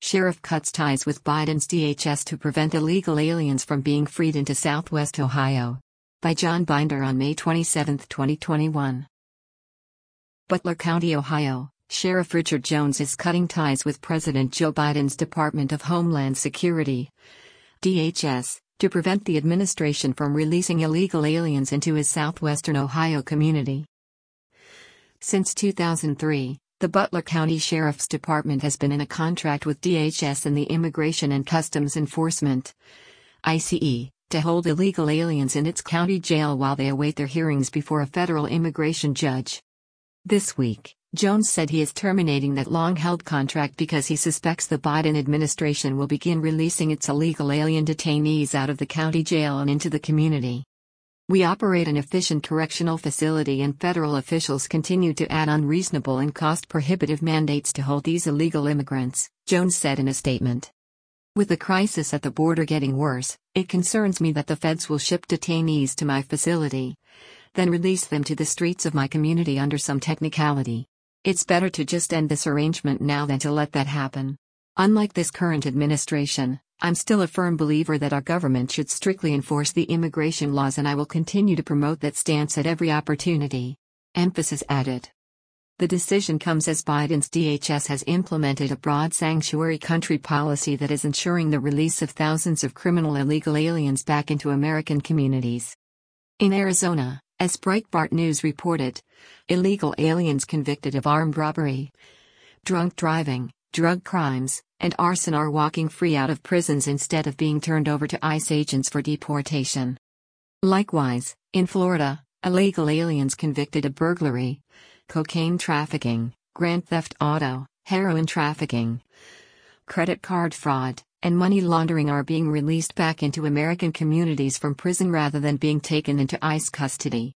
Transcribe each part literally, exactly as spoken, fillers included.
Sheriff cuts ties with Biden's D H S to prevent illegal aliens from being freed into Southwest Ohio. By John Binder on May twenty-seventh, twenty twenty-one. Butler County, Ohio, Sheriff Richard Jones is cutting ties with President Joe Biden's Department of Homeland Security, D H S, to prevent the administration from releasing illegal aliens into his southwestern Ohio community. Since two thousand three, the Butler County Sheriff's Department has been in a contract with D H S and the Immigration and Customs Enforcement, I C E, to hold illegal aliens in its county jail while they await their hearings before a federal immigration judge. This week, Jones said he is terminating that long-held contract because he suspects the Biden administration will begin releasing its illegal alien detainees out of the county jail and into the community. "We operate an efficient correctional facility and federal officials continue to add unreasonable and cost-prohibitive mandates to hold these illegal immigrants," Jones said in a statement. "With the crisis at the border getting worse, it concerns me that the feds will ship detainees to my facility, then release them to the streets of my community under some technicality. It's better to just end this arrangement now than to let that happen. Unlike this current administration, I'm still a firm believer that our government should strictly enforce the immigration laws, and I will continue to promote that stance at every opportunity." Emphasis added. The decision comes as Biden's D H S has implemented a broad sanctuary country policy that is ensuring the release of thousands of criminal illegal aliens back into American communities. In Arizona, as Breitbart News reported, illegal aliens convicted of armed robbery, drunk driving, drug crimes, and arson are walking free out of prisons instead of being turned over to ICE agents for deportation. Likewise, in Florida, illegal aliens convicted of burglary, cocaine trafficking, grand theft auto, heroin trafficking, credit card fraud, and money laundering are being released back into American communities from prison rather than being taken into ICE custody.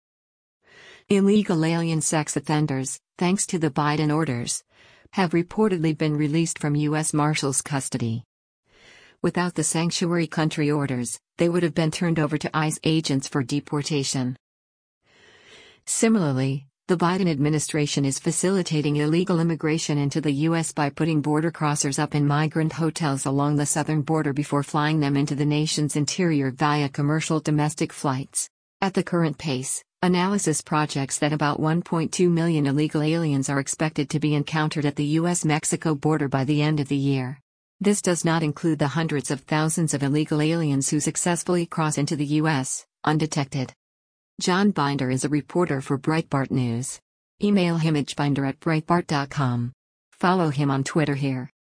Illegal alien sex offenders, thanks to the Biden orders, have reportedly been released from U S Marshals custody. Without the sanctuary country orders, they would have been turned over to ICE agents for deportation. Similarly, the Biden administration is facilitating illegal immigration into the U S by putting border crossers up in migrant hotels along the southern border before flying them into the nation's interior via commercial domestic flights. At the current pace, analysis projects that about one point two million illegal aliens are expected to be encountered at the U S Mexico border by the end of the year. This does not include the hundreds of thousands of illegal aliens who successfully cross into the U S, undetected. John Binder is a reporter for Breitbart News. Email him at binder at breitbart dot com. Follow him on Twitter here.